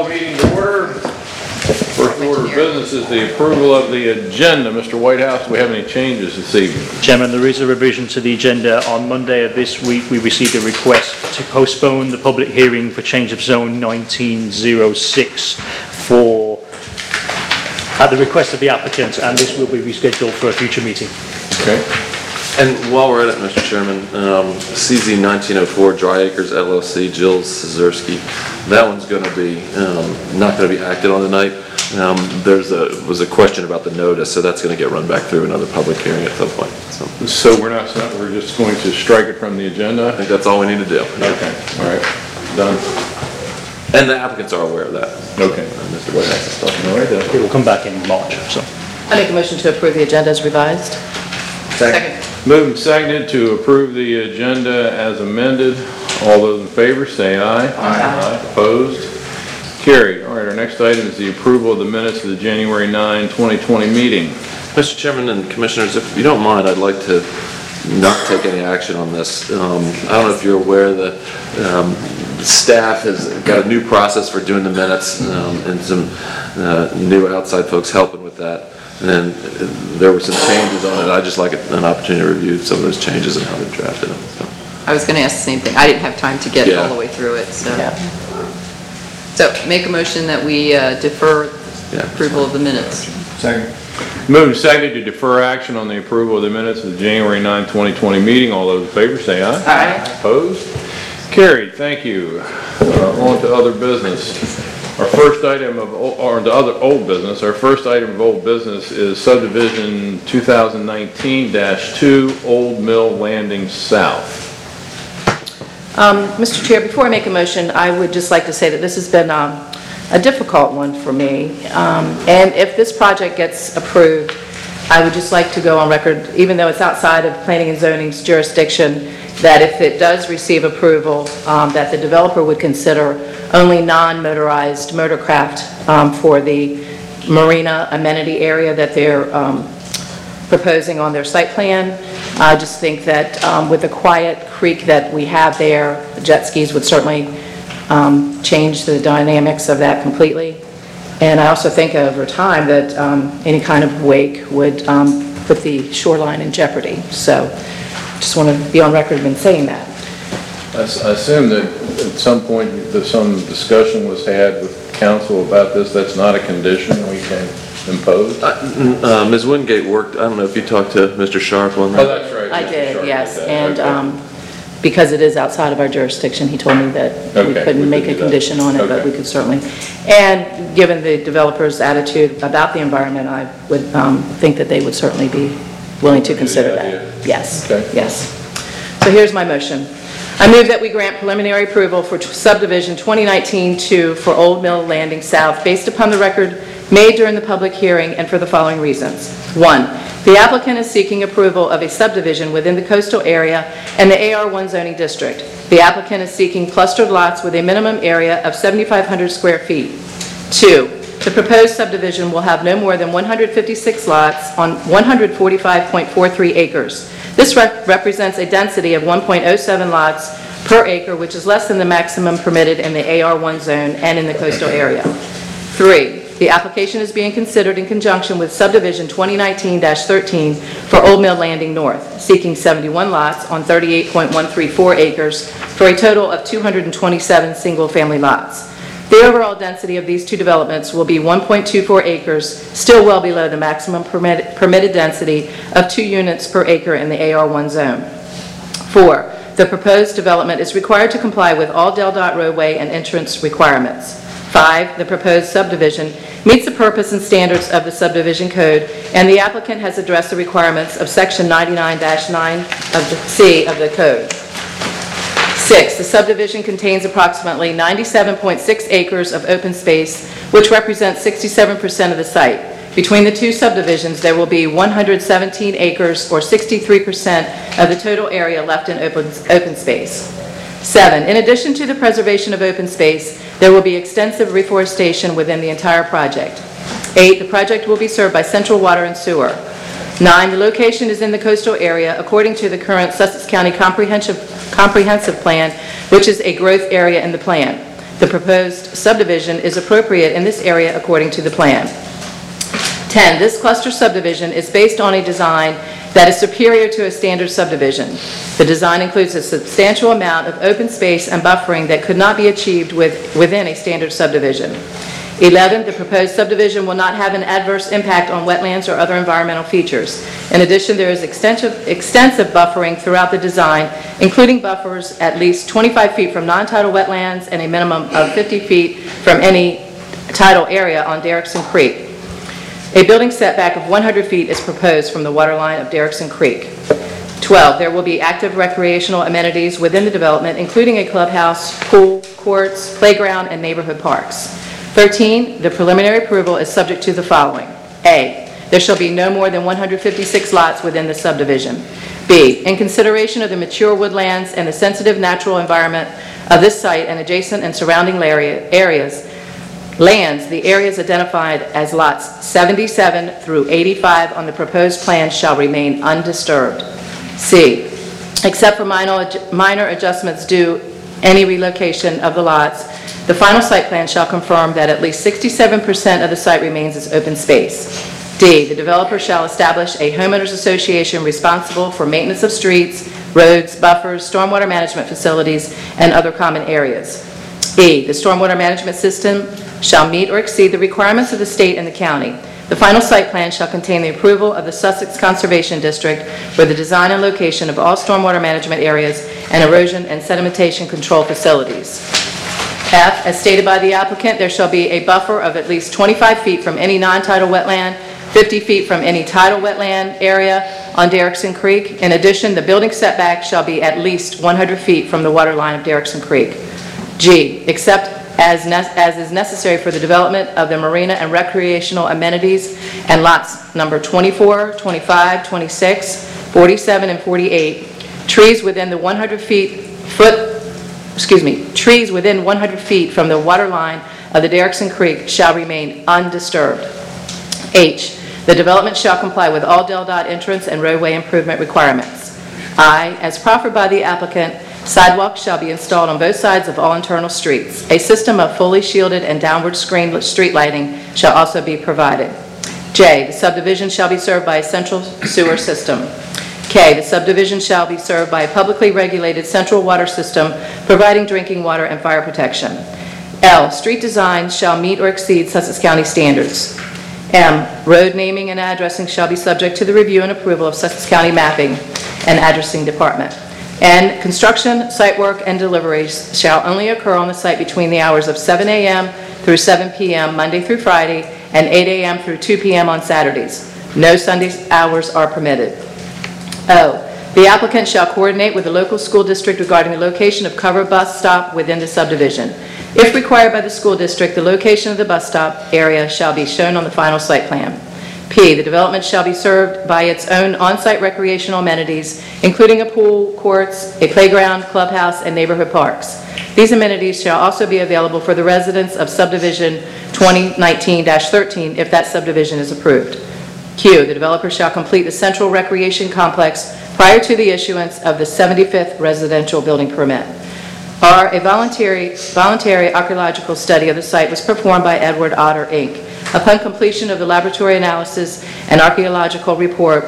call meeting to order. First order of business is the approval of the agenda. Mr. Whitehouse, do we have any changes this evening? Chairman, there is a revision to the agenda. On Monday of this week, we received a request to postpone the public hearing for change of zone 1906 at the request of the applicant, and this will be rescheduled for a future meeting. Okay. And while we're at it, Mr. Chairman, CZ 1904 Dry Acres LLC, Jill Szewski, that one's going to be not going to be acted on tonight. Was a question about the notice, so that's going to get run back through another public hearing at some point. So we're just going to strike it from the agenda? I think that's all we need to do. Okay, all right, done. And the applicants are aware of that. Okay. Mr. Whitehouse is talking. All right, It will come back in March. So, I make a motion to approve the agenda as revised. Second. Moved and seconded to approve the agenda as amended. All those in favor say aye. Aye. Opposed? Carried. All right, our next item is the approval of the minutes of the January 9, 2020 meeting. Mr. Chairman and Commissioners, if you don't mind, I'd like to not take any action on this. I don't know if you're aware that staff has got a new process for doing the minutes and some new outside folks helping with that. And there were some changes on it. I'd just like an opportunity to review some of those changes and how they're drafted. So. I was going to ask the same thing. I didn't have time to get all the way through it. So, So make a motion that we defer approval of the minutes. Second. Moved and seconded to defer action on the approval of the minutes of the January 9, 2020 meeting. All those in favor say aye. Aye. Opposed? Carried. Thank you. On to other business. Our first item of, or the other old business, our first item of old business is subdivision 2019-2 Old Mill Landing South. Mr. Chair, before I make a motion, I would just like to say that this has been a difficult one for me. And if this project gets approved, I would just like to go on record, even though it's outside of planning and zoning's jurisdiction, that if it does receive approval, that the developer would consider only non-motorized motorcraft for the marina amenity area that they're proposing on their site plan. I just think that with the quiet creek that we have there, jet skis would certainly change the dynamics of that completely. And I also think over time that any kind of wake would put the shoreline in jeopardy. So just want to be on record in saying that. I assume that at some point some discussion was had with council about this. That's not a condition we can impose? Ms. Wingate worked, I don't know if you talked to Mr. Sharp on that. Oh, that's right. I did, Sharp yes. And okay. Because it is outside of our jurisdiction, he told me that we couldn't make a condition on it, but we could certainly. And given the developer's attitude about the environment, I would think that they would certainly be willing to consider that. Yes, okay. Yes. So here's my motion. I move that we grant preliminary approval for subdivision 2019-2 for Old Mill Landing South based upon the record made during the public hearing and for the following reasons. 1, the applicant is seeking approval of a subdivision within the coastal area and the AR1 zoning district. The applicant is seeking clustered lots with a minimum area of 7,500 square feet. 2, the proposed subdivision will have no more than 156 lots on 145.43 acres. This represents a density of 1.07 lots per acre, which is less than the maximum permitted in the AR1 zone and in the coastal area. 3, the application is being considered in conjunction with subdivision 2019-13 for Old Mill Landing North, seeking 71 lots on 38.134 acres for a total of 227 single-family lots. The overall density of these two developments will be 1.24 acres, still well below the maximum permitted density of 2 units per acre in the AR1 zone. 4, the proposed development is required to comply with all DelDOT roadway and entrance requirements. 5, the proposed subdivision meets the purpose and standards of the subdivision code, and the applicant has addressed the requirements of section 99-9 of the C of the code. 6, the subdivision contains approximately 97.6 acres of open space, which represents 67% of the site. Between the two subdivisions, there will be 117 acres, or 63% of the total area left in open space. 7, in addition to the preservation of open space, there will be extensive reforestation within the entire project. 8, the project will be served by central water and sewer. 9, the location is in the coastal area according to the current Sussex County Comprehensive Plan, which is a growth area in the plan. The proposed subdivision is appropriate in this area according to the plan. 10, this cluster subdivision is based on a design that is superior to a standard subdivision. The design includes a substantial amount of open space and buffering that could not be achieved within a standard subdivision. 11, the proposed subdivision will not have an adverse impact on wetlands or other environmental features. In addition, there is extensive buffering throughout the design, including buffers at least 25 feet from non-tidal wetlands and a minimum of 50 feet from any tidal area on Derrickson Creek. A building setback of 100 feet is proposed from the waterline of Derrickson Creek. 12, there will be active recreational amenities within the development, including a clubhouse, pool, courts, playground, and neighborhood parks. 13, the preliminary approval is subject to the following. A, there shall be no more than 156 lots within the subdivision. B, in consideration of the mature woodlands and the sensitive natural environment of this site and adjacent and surrounding areas, the areas identified as lots 77 through 85 on the proposed plan shall remain undisturbed. C, except for minor adjustments due any relocation of the lots, the final site plan shall confirm that at least 67% of the site remains as open space. D, the developer shall establish a homeowners association responsible for maintenance of streets, roads, buffers, stormwater management facilities, and other common areas. E, the stormwater management system shall meet or exceed the requirements of the state and the county. The final site plan shall contain the approval of the Sussex Conservation District for the design and location of all stormwater management areas and erosion and sedimentation control facilities. F, as stated by the applicant, there shall be a buffer of at least 25 feet from any non-tidal wetland, 50 feet from any tidal wetland area on Derrickson Creek. In addition, the building setback shall be at least 100 feet from the water line of Derrickson Creek. G, except as is necessary for the development of the marina and recreational amenities and lots number 24, 25, 26, 47, and 48, trees within 100 feet from the water line of the Derrickson Creek shall remain undisturbed. H, the development shall comply with all DelDOT entrance and roadway improvement requirements. I, as proffered by the applicant, sidewalks shall be installed on both sides of all internal streets. A system of fully shielded and downward screened street lighting shall also be provided. J, the subdivision shall be served by a central sewer system. K, the subdivision shall be served by a publicly regulated central water system providing drinking water and fire protection. L, street design shall meet or exceed Sussex County standards. M, road naming and addressing shall be subject to the review and approval of Sussex County Mapping and Addressing Department. And construction, site work, and deliveries shall only occur on the site between the hours of 7 a.m. through 7 p.m. Monday through Friday and 8 a.m. through 2 p.m. on Saturdays. No Sunday hours are permitted. O, the applicant shall coordinate with the local school district regarding the location of cover bus stop within the subdivision. If required by the school district, the location of the bus stop area shall be shown on the final site plan. P, the development shall be served by its own on-site recreational amenities, including a pool, courts, a playground, clubhouse, and neighborhood parks. These amenities shall also be available for the residents of subdivision 2019-13 if that subdivision is approved. Q, the developer shall complete the central recreation complex prior to the issuance of the 75th residential building permit. R, a voluntary archaeological study of the site was performed by Edward Otter, Inc. Upon completion of the laboratory analysis and archaeological report,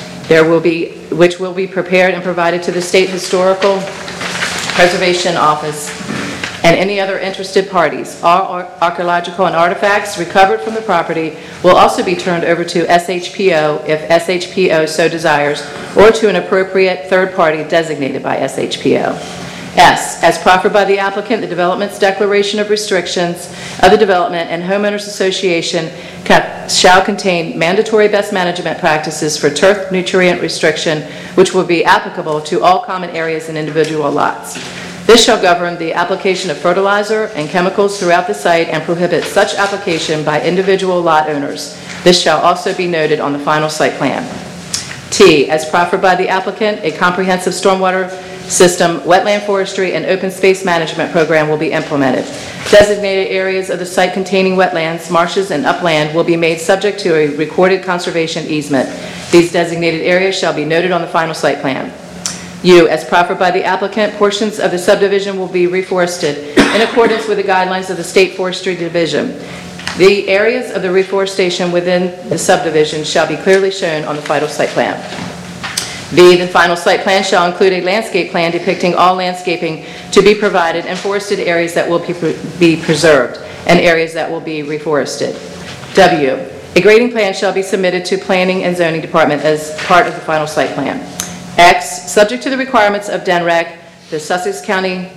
which will be prepared and provided to the State Historical Preservation Office and any other interested parties. All archaeological and artifacts recovered from the property will also be turned over to SHPO if SHPO so desires, or to an appropriate third party designated by SHPO. S, as proffered by the applicant, the development's declaration of restrictions of the development and homeowners association shall contain mandatory best management practices for turf nutrient restriction, which will be applicable to all common areas and individual lots. This shall govern the application of fertilizer and chemicals throughout the site and prohibit such application by individual lot owners. This shall also be noted on the final site plan. T, as proffered by the applicant, a comprehensive stormwater system, wetland forestry, and open space management program will be implemented. Designated areas of the site containing wetlands, marshes, and upland will be made subject to a recorded conservation easement. These designated areas shall be noted on the final site plan. U, as proffered by the applicant, portions of the subdivision will be reforested in accordance with the guidelines of the State Forestry Division. The areas of the reforestation within the subdivision shall be clearly shown on the final site plan. B, the final site plan shall include a landscape plan depicting all landscaping to be provided and forested areas that will be preserved and areas that will be reforested. W, a grading plan shall be submitted to Planning and Zoning Department as part of the final site plan. X, subject to the requirements of DNREC, the Sussex County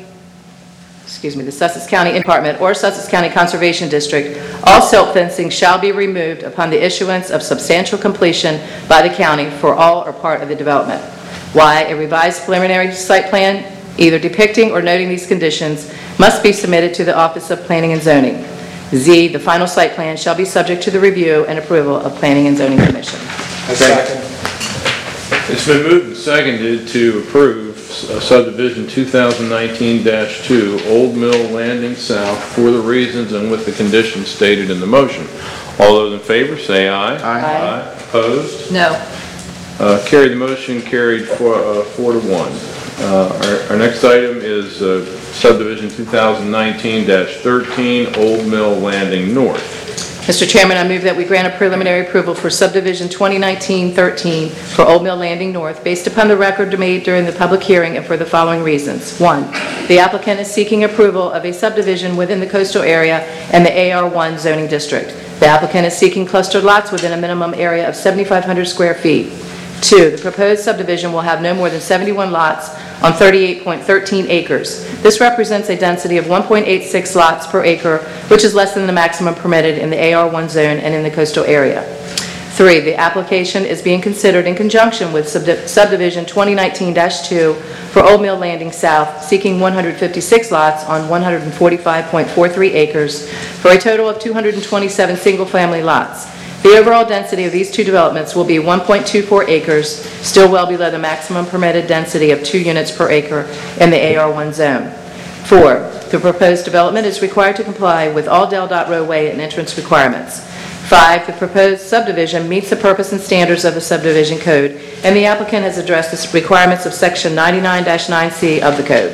Department or Sussex County Conservation District, all silt fencing shall be removed upon the issuance of substantial completion by the county for all or part of the development. Y, a revised preliminary site plan, either depicting or noting these conditions, must be submitted to the Office of Planning and Zoning. Z, the final site plan shall be subject to the review and approval of Planning and Zoning Commission. Second. It's been moved and seconded to approve subdivision 2019-2, Old Mill Landing South, for the reasons and with the conditions stated in the motion. All those in favor say aye. Aye. Opposed? No. Carried. The motion carried 4-1. Our next item is subdivision 2019-13, Old Mill Landing North. Mr. Chairman, I move that we grant a preliminary approval for subdivision 2019-13 for Old Mill Landing North based upon the record made during the public hearing and for the following reasons. 1, the applicant is seeking approval of a subdivision within the coastal area and the AR1 zoning district. The applicant is seeking clustered lots within a minimum area of 7,500 square feet. 2, the proposed subdivision will have no more than 71 lots on 38.13 acres. This represents a density of 1.86 lots per acre, which is less than the maximum permitted in the AR1 zone and in the coastal area. 3, the application is being considered in conjunction with subdivision 2019-2 for Old Mill Landing South, seeking 156 lots on 145.43 acres for a total of 227 single-family lots. The overall density of these two developments will be 1.24 acres, still well below the maximum permitted density of 2 units per acre in the AR1 zone. 4, the proposed development is required to comply with all Del Dot roadway and entrance requirements. 5, the proposed subdivision meets the purpose and standards of the subdivision code, and the applicant has addressed the requirements of section 99-9C of the code.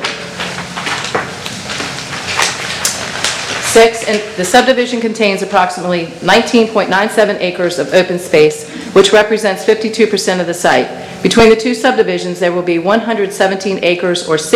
6, and the subdivision contains approximately 19.97 acres of open space, which represents 52% of the site. Between the two subdivisions, there will be 117 acres or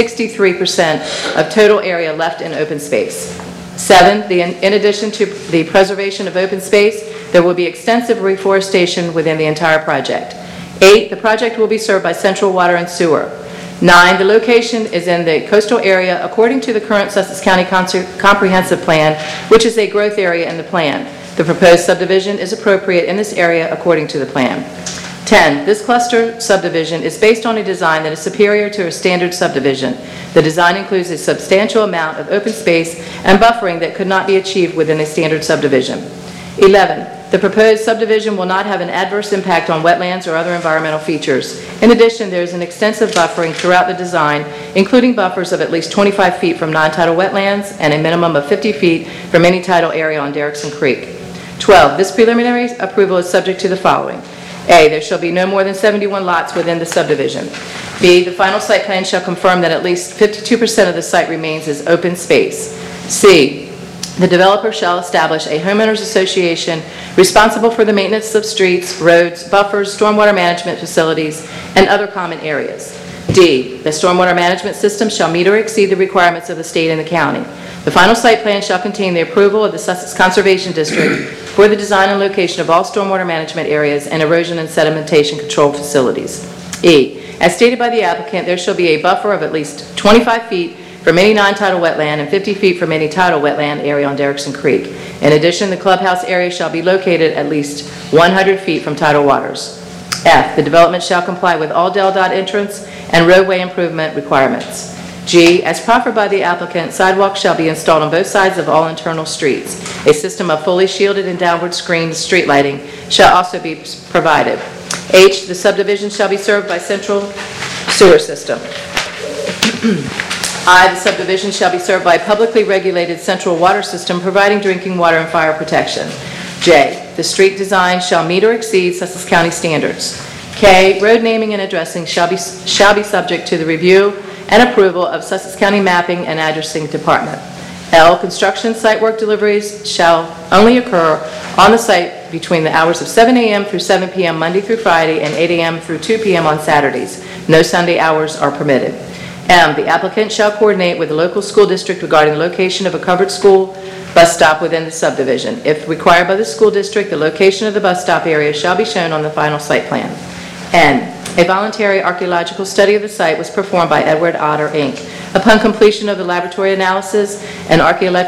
63% of total area left in open space. 7, in addition to the preservation of open space, there will be extensive reforestation within the entire project. 8, the project will be served by central water and sewer. 9, the location is in the coastal area according to the current Sussex County Comprehensive Plan, which is a growth area in the plan. The proposed subdivision is appropriate in this area according to the plan. 10, this cluster subdivision is based on a design that is superior to a standard subdivision. The design includes a substantial amount of open space and buffering that could not be achieved within a standard subdivision. 11, the proposed subdivision will not have an adverse impact on wetlands or other environmental features. In addition, there is an extensive buffering throughout the design, including buffers of at least 25 feet from non-tidal wetlands and a minimum of 50 feet from any tidal area on Derrickson Creek. 12, this preliminary approval is subject to the following. A, there shall be no more than 71 lots within the subdivision. B, the final site plan shall confirm that at least 52% of the site remains as open space. C, the developer shall establish a homeowners association responsible for the maintenance of streets, roads, buffers, stormwater management facilities, and other common areas. D, the stormwater management system shall meet or exceed the requirements of the state and the county. The final site plan shall contain the approval of the Sussex Conservation District for the design and location of all stormwater management areas and erosion and sedimentation control facilities. E, as stated by the applicant, there shall be a buffer of at least 25 feet from any non-tidal wetland and 50 feet from any tidal wetland area on Derrickson Creek. In addition, the clubhouse area shall be located at least 100 feet from tidal waters. F, the development shall comply with all Del Dot entrance and roadway improvement requirements. G, as proffered by the applicant, sidewalks shall be installed on both sides of all internal streets. A system of fully shielded and downward screened street lighting shall also be provided. H, the subdivision shall be served by central sewer system. I, the subdivision shall be served by a publicly regulated central water system providing drinking water and fire protection. J, the street design shall meet or exceed Sussex County standards. K, road naming and addressing shall be subject to the review and approval of Sussex County Mapping and Addressing Department. L, construction site work deliveries shall only occur on the site between the hours of 7 a.m. through 7 p.m. Monday through Friday and 8 a.m. through 2 p.m. on Saturdays. No Sunday hours are permitted. M, the applicant shall coordinate with the local school district regarding the location of a covered school bus stop within the subdivision. If required by the school district, the location of the bus stop area shall be shown on the final site plan. N, a voluntary archaeological study of the site was performed by Edward Otter, Inc. Upon completion of the laboratory analysis, an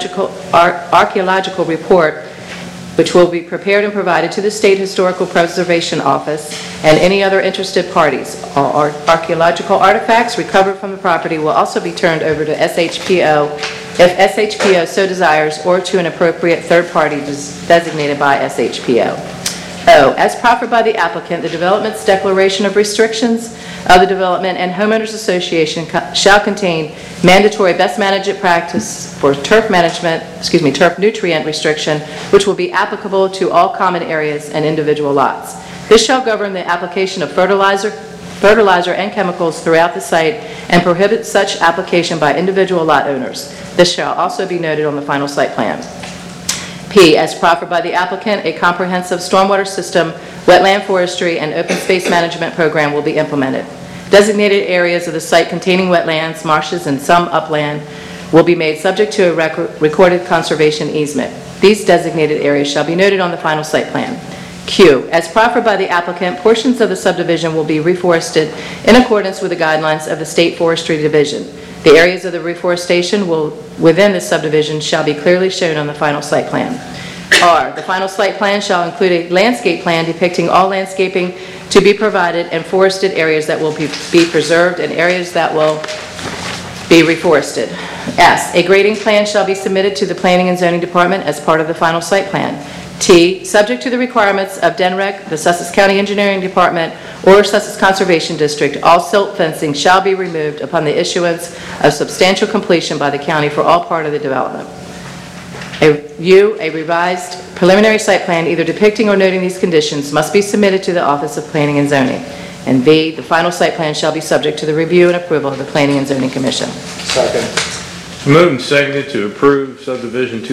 archaeological report, which will be prepared and provided to the State Historical Preservation Office and any other interested parties. All archaeological artifacts recovered from the property will also be turned over to SHPO if SHPO so desires, or to an appropriate third party designated by SHPO. O, as proffered by the applicant, the development's declaration of restrictions of the development and homeowners association shall contain mandatory best management practice for turf nutrient restriction, which will be applicable to all common areas and individual lots. This shall govern the application of fertilizer and chemicals throughout the site and prohibit such application by individual lot owners. This shall also be noted on the final site plan. P, as proffered by the applicant, a comprehensive stormwater system, wetland forestry, and open space management program will be implemented. Designated areas of the site containing wetlands, marshes, and some upland will be made subject to a recorded conservation easement. These designated areas shall be noted on the final site plan. Q, as proffered by the applicant, portions of the subdivision will be reforested in accordance with the guidelines of the State Forestry Division. The areas of the reforestation within the subdivision shall be clearly shown on the final site plan. R, the final site plan shall include a landscape plan depicting all landscaping to be provided and forested areas that will be preserved and areas that will be reforested. S, a grading plan shall be submitted to the Planning and Zoning Department as part of the final site plan. T, subject to the requirements of DENREC, the Sussex County Engineering Department, or Sussex Conservation District, all silt fencing shall be removed upon the issuance of substantial completion by the county for all part of the development. U, a revised preliminary site plan either depicting or noting these conditions must be submitted to the Office of Planning and Zoning. And V, the final site plan shall be subject to the review and approval of the Planning and Zoning Commission. Second. Moved and seconded to approve subdivision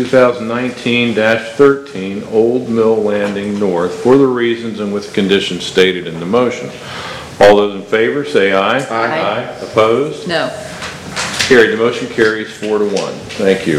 2019-13 Old Mill Landing North for the reasons and with conditions stated in the motion. All those in favor say aye. Aye. Opposed? No. Carried. The motion carries 4-1. Thank you.